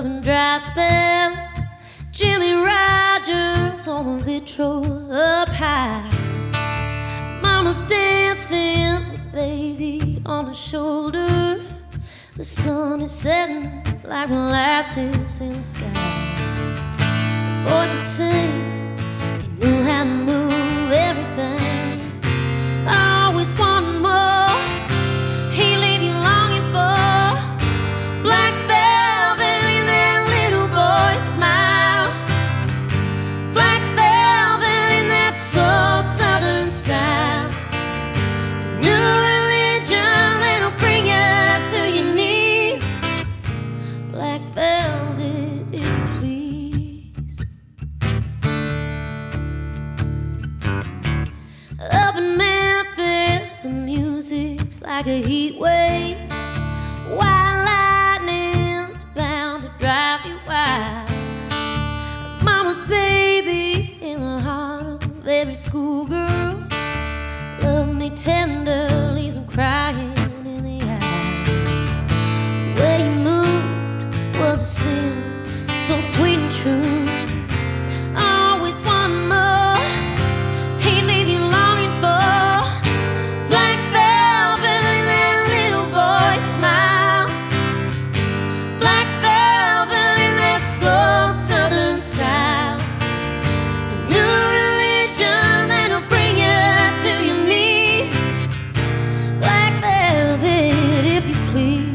and dry spell. Jimmy Rogers on the vitro up high. Mama's dancing with baby on her shoulder. The sun is setting like molasses in the sky. The boy could sing, he knew how to move everything. I always wanted more, he leave you longing for. Black velvet in that little boy's smile. Black velvet in that soul southern style. New religion that'll bring you to your knees. Black velvet, if you please. Up in Memphis, the music's like a heat wave. White lightning's bound to drive you wild. Mama's baby in the heart of every schoolgirl. Love me tender, leaves him crying in the eye. The way he moved was a sin, so sweet and true. I always wanted more, he leave you longing for. Black velvet in that little boy's smile. Black velvet in that slow southern style. A new religion that'll bring you to your knees. Black velvet, if you please.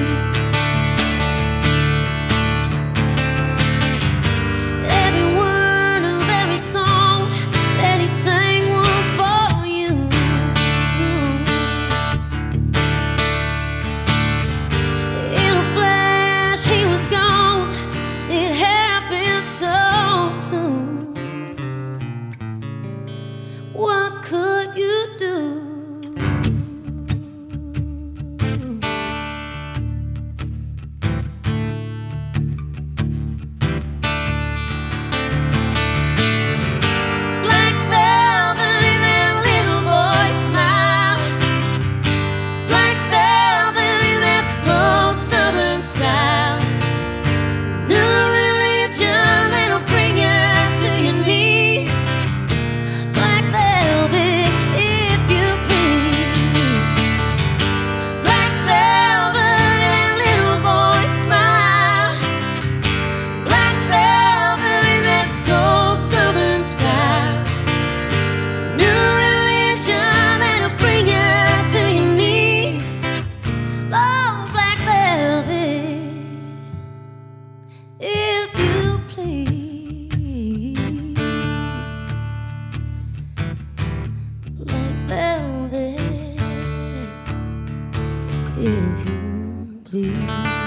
Every word of every song that he sang was for you. In a flash he was gone, it happened so soon. What could you do? Black velvet in that little boy's smile. Black velvet in that slow southern style. New religion that'll bring you to your knees. Black velvet, if you please. Black velvet in that little boy's smile. Black velvet in that slow southern style. New religion that'll bring you to your knees. Oh, black velvet, if you please. Black velvet, if you please.